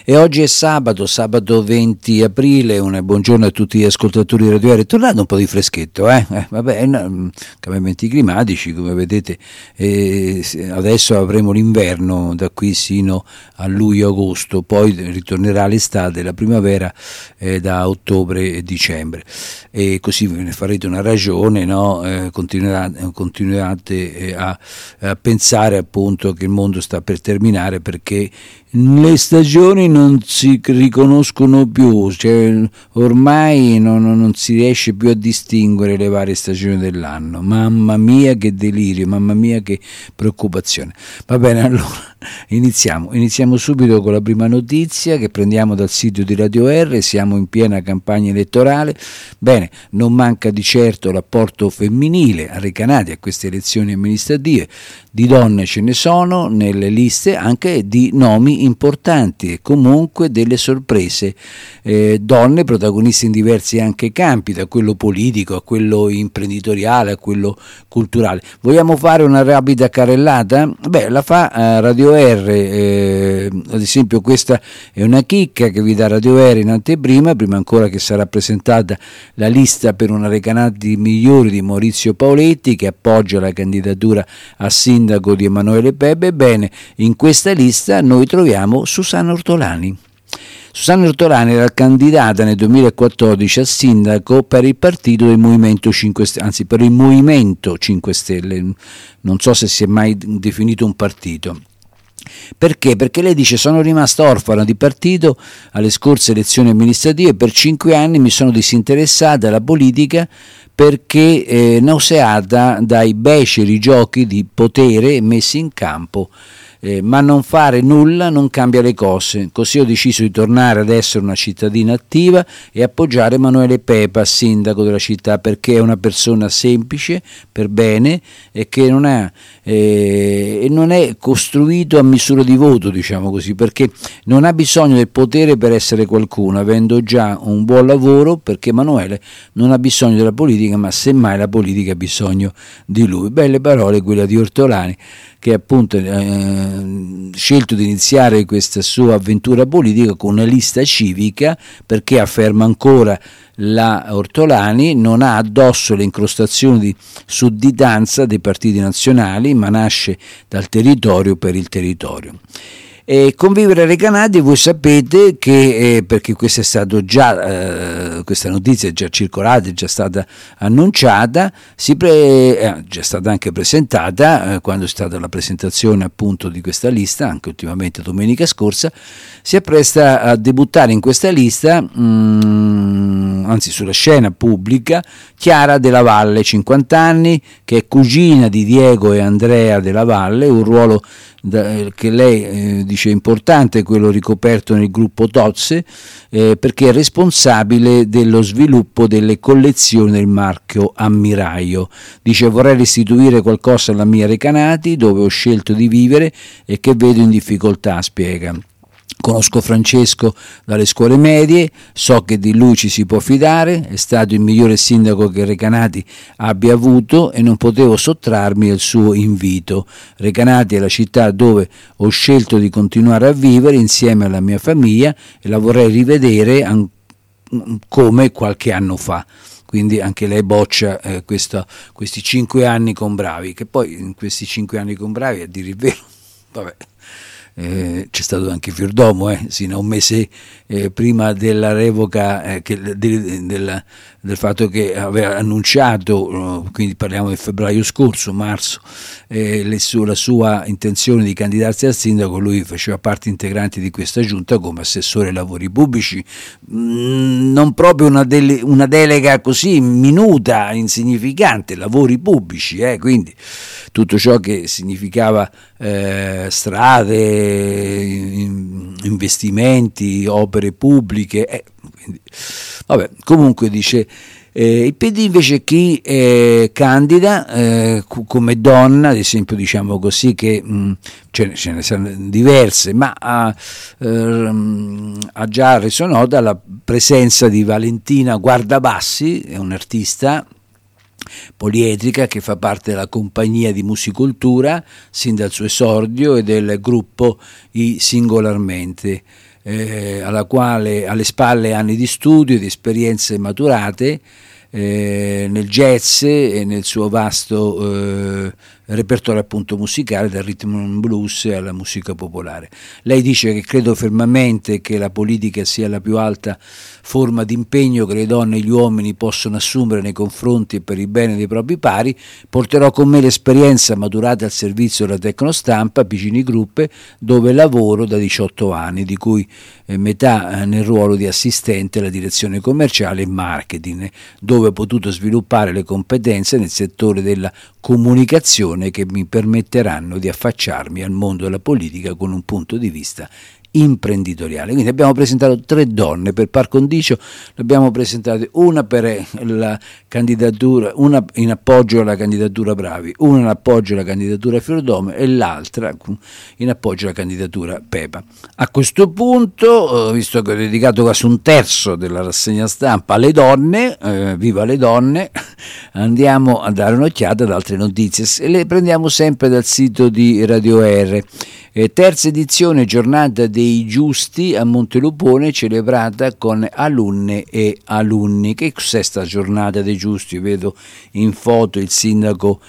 E oggi è sabato 20 aprile, un buongiorno a tutti gli ascoltatori di Radio R. È tornato un po' di freschetto, cambiamenti climatici, come vedete, adesso avremo l'inverno da qui sino a luglio-agosto, poi ritornerà l'estate, la primavera da ottobre e dicembre. E così ve ne farete una ragione, no? Continuate a pensare appunto che il mondo sta per terminare, perché le stagioni non si riconoscono più, cioè ormai non si riesce più a distinguere le varie stagioni dell'anno. Mamma mia che delirio, mamma mia che preoccupazione. Va bene, allora iniziamo subito con la prima notizia che prendiamo dal sito di Radio R. Siamo in piena campagna elettorale. Bene, non manca di certo l'apporto femminile arrecanati a queste elezioni amministrative. Di donne ce ne sono nelle liste, anche di nomi importanti e comunque delle sorprese, donne protagoniste in diversi anche campi, da quello politico a quello imprenditoriale a quello culturale. Vogliamo fare una rapida carrellata? La fa Radio R, ad esempio questa è una chicca che vi dà Radio R in anteprima, prima ancora che sarà presentata la lista per una recanati migliori di Maurizio Paoletti, che appoggia la candidatura a sindaco di Emanuele Pepe. Bene, in questa lista noi troviamo Susanna Ortolani. Susanna Ortolani era candidata nel 2014 a sindaco per il partito del Movimento 5 Stelle, anzi per il Movimento 5 Stelle, non so se si è mai definito un partito. Perché? Perché lei dice: sono rimasta orfana di partito alle scorse elezioni amministrative, per 5 anni mi sono disinteressata alla politica perché nauseata dai beceri giochi di potere messi in campo. Ma non fare nulla non cambia le cose, così ho deciso di tornare ad essere una cittadina attiva e appoggiare Emanuele Pepe, sindaco della città, perché è una persona semplice, per bene, e che non è costruito a misura di voto, diciamo così, perché non ha bisogno del potere per essere qualcuno, avendo già un buon lavoro, perché Emanuele non ha bisogno della politica, ma semmai la politica ha bisogno di lui. Belle parole quelle di Ortolani, che appunto scelto di iniziare questa sua avventura politica con una lista civica, perché afferma ancora la Ortolani, non ha addosso le incrostazioni di sudditanza dei partiti nazionali, ma nasce dal territorio per il territorio. Convivere recanati, voi sapete che perché questo è stato già questa notizia è già circolata, è già stata annunciata, è già stata anche presentata quando è stata la presentazione appunto di questa lista, anche ultimamente domenica scorsa. Si appresta a debuttare in questa lista, anzi sulla scena pubblica, Chiara Della Valle, 50 anni, che è cugina di Diego e Andrea Della Valle, un ruolo che lei dice importante, quello ricoperto nel gruppo Tozze, perché è responsabile dello sviluppo delle collezioni del marchio Ammiraglio. Dice: vorrei restituire qualcosa alla mia Recanati, dove ho scelto di vivere e che vedo in difficoltà, spiega. Conosco Francesco dalle scuole medie, so che di lui ci si può fidare, è stato il migliore sindaco che Recanati abbia avuto e non potevo sottrarmi al suo invito. Recanati è la città dove ho scelto di continuare a vivere insieme alla mia famiglia e la vorrei rivedere come qualche anno fa. Quindi anche lei boccia questi 5 anni con Bravi, che poi in questi 5 anni con Bravi, a dire il vero, vabbè, c'è stato anche Fiordomo, sino a un mese prima della revoca del fatto che aveva annunciato, quindi parliamo del febbraio scorso, marzo, la sua intenzione di candidarsi al sindaco. Lui faceva parte integrante di questa giunta come assessore ai lavori pubblici, non proprio una delega così minuta, insignificante, lavori pubblici, quindi tutto ciò che significava strade, investimenti, opere pubbliche, quindi, vabbè, comunque dice il PD invece chi candida come donna, ad esempio, diciamo così, che ce ne sono diverse, ma ha già reso nota la presenza di Valentina Guardabassi, è un'artista poliedrica che fa parte della compagnia di Musicultura sin dal suo esordio e del gruppo I Singolarmente. alla quale alle spalle anni di studio, di esperienze maturate nel jazz e nel suo vasto repertorio appunto musicale, dal rhythm and blues alla musica popolare. Lei dice che credo fermamente che la politica sia la più alta forma di impegno che le donne e gli uomini possono assumere nei confronti e per il bene dei propri pari. Porterò con me l'esperienza maturata al servizio della Tecnostampa, Picini Group, dove lavoro da 18 anni, di cui metà nel ruolo di assistente alla direzione commerciale e marketing, dove ho potuto sviluppare le competenze nel settore della comunicazione che mi permetteranno di affacciarmi al mondo della politica con un punto di vista imprenditoriale. Quindi abbiamo presentato 3 donne per par condicio, le abbiamo presentate una per la candidatura, una in appoggio alla candidatura Bravi, una in appoggio alla candidatura Fiordome e l'altra in appoggio alla candidatura Pepa. A questo punto, visto che ho dedicato quasi un terzo della rassegna stampa alle donne, viva le donne, andiamo a dare un'occhiata ad altre notizie e le prendiamo sempre dal sito di Radio R. Terza edizione giornata dei giusti a Montelupone, celebrata con alunne e alunni. Che cos'è sta giornata dei giusti? Vedo in foto il sindaco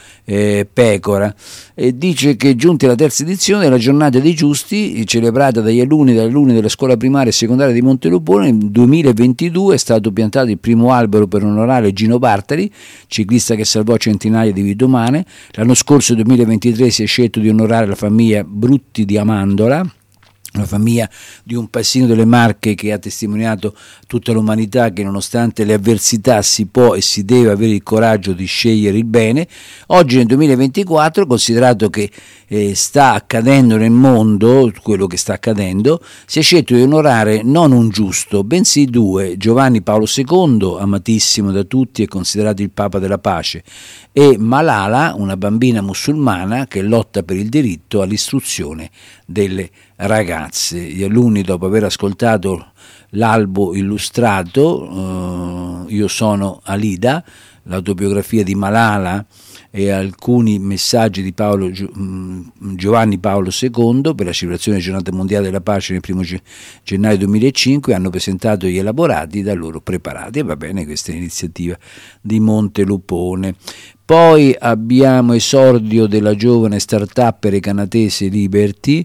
Pecora, dice che giunti alla terza edizione la giornata dei giusti, celebrata dagli alunni e dalle alunne della scuola primaria e secondaria di Montelupone, nel 2022 è stato piantato il primo albero per onorare Gino Bartali, ciclista che salvò centinaia di vite umane. L'anno scorso, 2023, si è scelto di onorare la famiglia Brutti di Amandola, una famiglia di un paesino delle Marche che ha testimoniato tutta l'umanità che nonostante le avversità si può e si deve avere il coraggio di scegliere il bene. Oggi nel 2024, considerato che sta accadendo nel mondo quello che sta accadendo, si è scelto di onorare non un giusto, bensì 2, Giovanni Paolo II, amatissimo da tutti e considerato il Papa della pace, e Malala, una bambina musulmana che lotta per il diritto all'istruzione delle ragazze. Gli alunni, dopo aver ascoltato l'albo illustrato Io sono Alida, l'autobiografia di Malala e alcuni messaggi di Giovanni Paolo II per la celebrazione della giornata mondiale della pace nel 1 gennaio 2005, hanno presentato gli elaborati da loro preparati. E va bene, questa è l'iniziativa di Montelupone. Poi abbiamo esordio della giovane start-upper canadese Liberty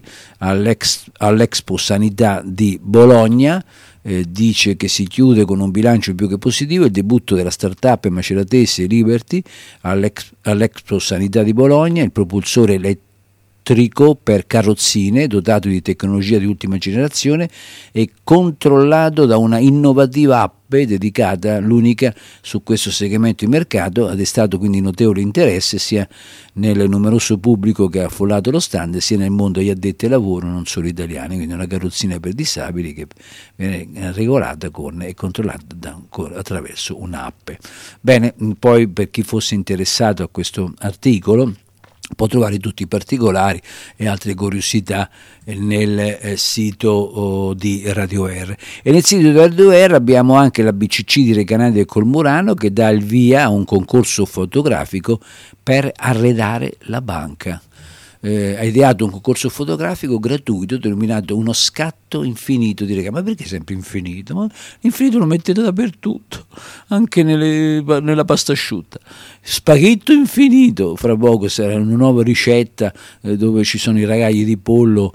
all'Expo Sanità di Bologna. Dice che si chiude con un bilancio più che positivo il debutto della start-up maceratese Liberty all'Expo Sanità di Bologna, il propulsore elettrico per carrozzine dotato di tecnologia di ultima generazione e controllato da una innovativa app dedicata, l'unica su questo segmento di mercato, ha destato quindi notevole interesse sia nel numeroso pubblico che ha affollato lo stand sia nel mondo degli addetti ai lavoro non solo italiani. Quindi una carrozzina per disabili che viene regolata e controllata attraverso un'app. Bene, poi per chi fosse interessato a questo articolo può trovare tutti i particolari e altre curiosità nel sito di Radio R. E nel sito di Radio R abbiamo anche la BCC di Recanati e Colmurano che dà il via a un concorso fotografico per arredare la banca. Ha ideato un concorso fotografico gratuito denominato Uno scatto infinito di Recanati. Ma perché sempre infinito? Ma l'infinito lo mettete dappertutto, anche nella pasta asciutta. Spaghetto infinito, fra poco sarà una nuova ricetta dove ci sono i ragagli di pollo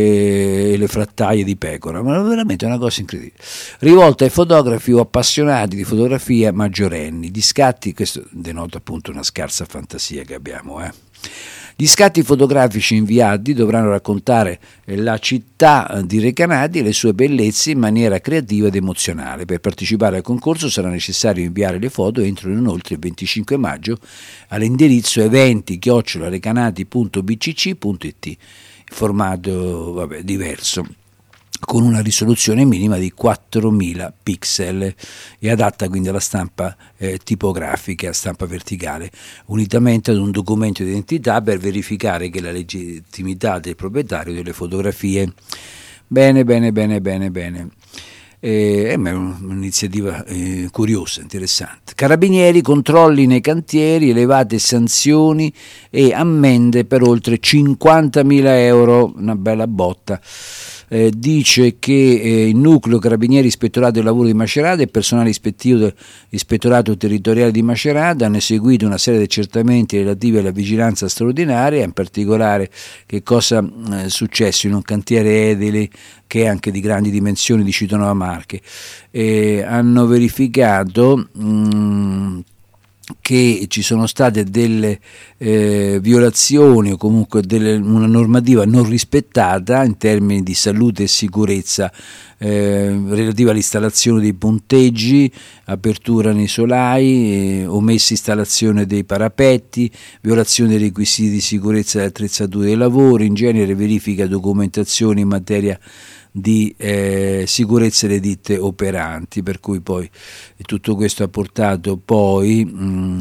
e le frattaglie di pecora, ma veramente è una cosa incredibile. Rivolta ai fotografi o appassionati di fotografia maggiorenni. Gli scatti, questo denota appunto una scarsa fantasia che abbiamo, Gli scatti fotografici inviati dovranno raccontare la città di Recanati e le sue bellezze in maniera creativa ed emozionale. Per partecipare al concorso sarà necessario inviare le foto entro e non oltre il 25 maggio all'indirizzo eventi@recanati.bcc.it, formato diverso, con una risoluzione minima di 4000 pixel e adatta quindi alla stampa tipografica, stampa verticale, unitamente ad un documento di identità per verificare che la legittimità del proprietario delle fotografie. Bene. È un'iniziativa curiosa, interessante. Carabinieri, controlli nei cantieri, elevate sanzioni e ammende per oltre 50.000 euro, una bella botta. dice che il nucleo Carabinieri Ispettorato del Lavoro di Macerata e personale ispettivo dell'Ispettorato Territoriale di Macerata hanno eseguito una serie di accertamenti relativi alla vigilanza straordinaria, in particolare che cosa è successo in un cantiere edile che è anche di grandi dimensioni di Citonova Marche. Hanno verificato che ci sono state delle violazioni o comunque una normativa non rispettata in termini di salute e sicurezza relativa all'installazione dei punteggi, apertura nei solai, omessa installazione dei parapetti, violazione dei requisiti di sicurezza e attrezzature dei lavori, in genere verifica documentazioni in materia di sicurezza delle ditte operanti, per cui poi tutto questo ha portato poi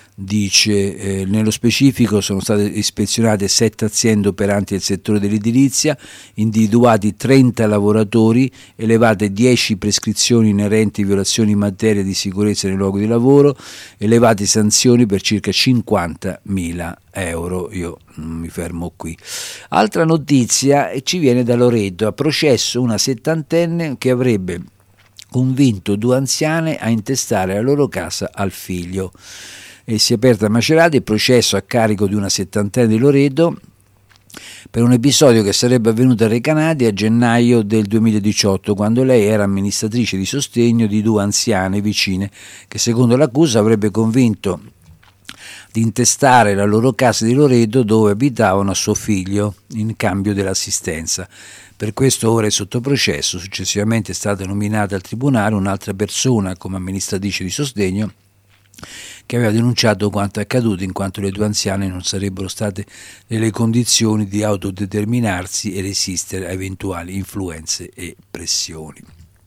dice nello specifico sono state ispezionate 7 aziende operanti nel settore dell'edilizia, individuati 30 lavoratori, elevate 10 prescrizioni inerenti a violazioni in materia di sicurezza nei luoghi di lavoro, elevate sanzioni per circa 50.000 euro. Io mi fermo qui. Altra notizia ci viene da Loreto, a processo una 70enne che avrebbe convinto 2 anziane a intestare la loro casa al figlio. E si è aperta a Macerata il processo a carico di una 70enne di Loreto per un episodio che sarebbe avvenuto a Recanati a gennaio del 2018, quando lei era amministratrice di sostegno di 2 anziane vicine che secondo l'accusa avrebbe convinto di intestare la loro casa di Loreto dove abitavano a suo figlio in cambio dell'assistenza. Per questo ora è sotto processo. Successivamente è stata nominata al tribunale un'altra persona come amministratrice di sostegno che aveva denunciato quanto accaduto in quanto le 2 anziane non sarebbero state nelle condizioni di autodeterminarsi e resistere a eventuali influenze e pressioni.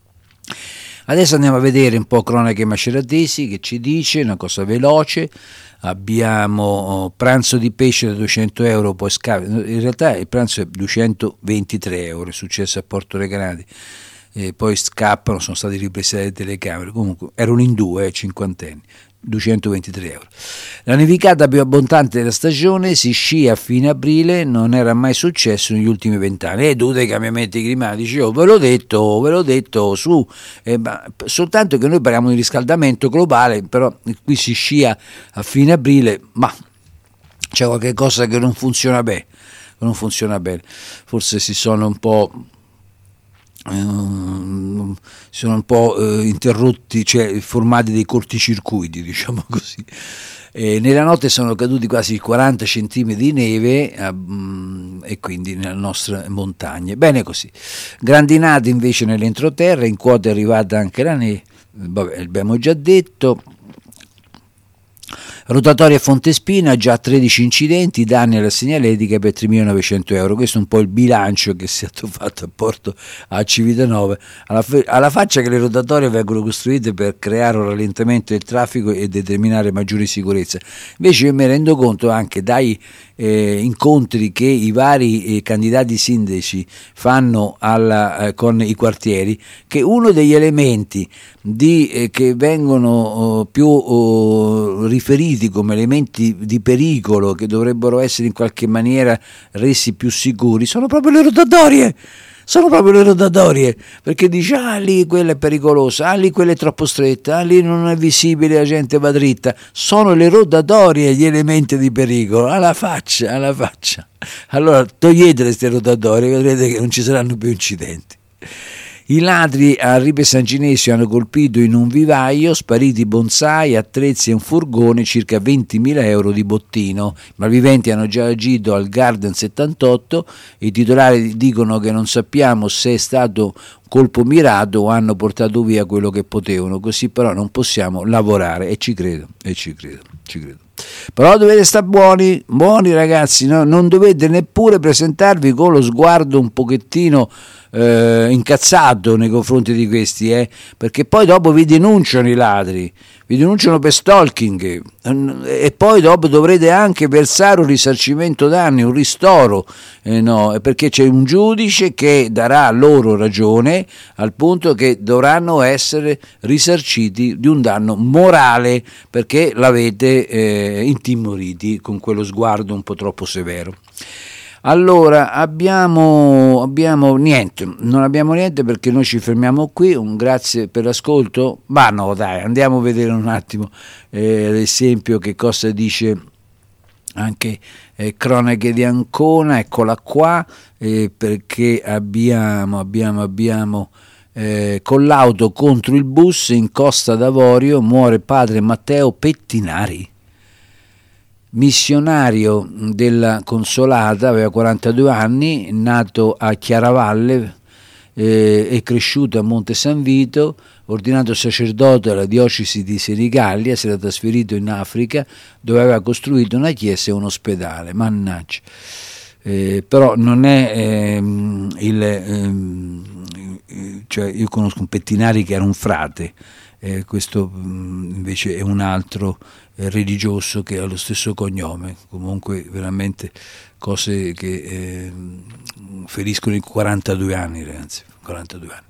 Adesso andiamo a vedere un po' cronache maceratesi che ci dice una cosa veloce. Abbiamo pranzo di pesce da 200 euro, poi in realtà il pranzo è 223 euro, è successo a Porto Recanati, poi scappano, sono stati ripresi dalle telecamere, comunque erano in 2 cinquantenni. 223 euro. La nevicata più abbondante della stagione si scia a fine aprile, non era mai successo negli ultimi 20 anni. Dovute ai cambiamenti climatici, ve l'ho detto su, ma soltanto che noi parliamo di riscaldamento globale, però qui si scia a fine aprile, ma c'è qualche cosa che non funziona bene, forse si sono un po' interrotti, cioè formati dei corticircuiti, diciamo così. Nella notte sono caduti quasi 40 centimetri di neve e quindi nelle nostre montagne. Bene così. Grandinate invece nell'entroterra, in quota è arrivata anche la neve, abbiamo già detto. Rotatoria Fontespina, già 13 incidenti, danni alla segnaletica per 3.900 euro. Questo è un po' il bilancio che è stato fatto a Porto a Civitanova, alla faccia che le rotatorie vengono costruite per creare un rallentamento del traffico e determinare maggiore sicurezza. Invece io mi rendo conto anche dai incontri che i vari candidati sindaci fanno con i quartieri che uno degli elementi che vengono più riferiti come elementi di pericolo che dovrebbero essere in qualche maniera resi più sicuri sono proprio le rotatorie, perché dice lì quella è pericolosa, lì quella è troppo stretta, lì non è visibile, la gente va dritta. Sono le rotatorie gli elementi di pericolo, alla faccia. Allora togliete queste rotatorie, vedrete che non ci saranno più incidenti. I ladri a Ripe San Ginesio hanno colpito in un vivaio, spariti bonsai, attrezzi e un furgone, circa 20.000 euro di bottino. I malviventi hanno già agito al Garden 78, i titolari dicono che non sappiamo se è stato colpo mirato o hanno portato via quello che potevano, così però non possiamo lavorare, e ci credo. Però dovete stare buoni ragazzi, no? Non dovete neppure presentarvi con lo sguardo un pochettino incazzato nei confronti di questi, perché poi dopo vi denunciano i ladri, vi denunciano per stalking e poi dopo dovrete anche versare un risarcimento danni, un ristoro, perché c'è un giudice che darà loro ragione al punto che dovranno essere risarciti di un danno morale perché l'avete intimoriti con quello sguardo un po' troppo severo. Allora, abbiamo niente, non abbiamo niente perché noi ci fermiamo qui. Un grazie per l'ascolto. Ma no, dai, andiamo a vedere un attimo, ad esempio, che cosa dice anche Cronache di Ancona. Eccola qua, perché abbiamo con l'auto contro il bus in Costa d'Avorio muore padre Matteo Pettinari, missionario della Consolata, aveva 42 anni, nato a Chiaravalle, è cresciuto a Monte San Vito, ordinato sacerdote alla diocesi di Senigallia, si era trasferito in Africa dove aveva costruito una chiesa e un ospedale, mannaggia. Però non è cioè io conosco un Pettinari che era un frate, questo invece è un altro religioso che ha lo stesso cognome. Comunque veramente cose che feriscono i 42 anni, ragazzi, 42 anni.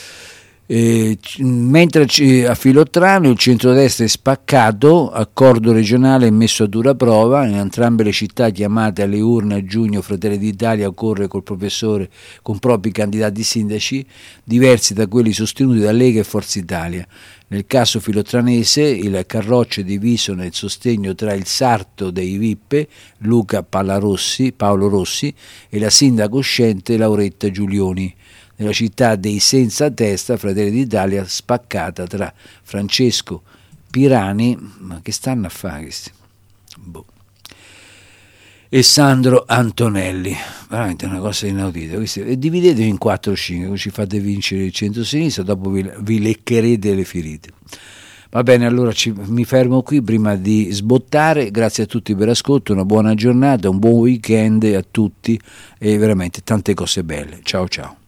Mentre a Filottrano il centrodestra è spaccato, accordo regionale è messo a dura prova, in entrambe le città chiamate alle urne a giugno Fratelli d'Italia corre col professore con propri candidati sindaci diversi da quelli sostenuti da Lega e Forza Italia. Nel caso filottranese il carroccio è diviso nel sostegno tra il sarto dei Vippe Paolo Rossi e la sindaca uscente Lauretta Giulioni. Nella città dei senza testa, Fratelli d'Italia spaccata tra Francesco Pirani, ma che stanno a fare questi? E Sandro Antonelli, veramente una cosa inaudita. E dividetevi in 4 o 5, così fate vincere il centro-sinistra, dopo vi leccherete le ferite. Va bene, allora mi fermo qui prima di sbottare. Grazie a tutti per l'ascolto, una buona giornata, un buon weekend a tutti e veramente tante cose belle. Ciao ciao.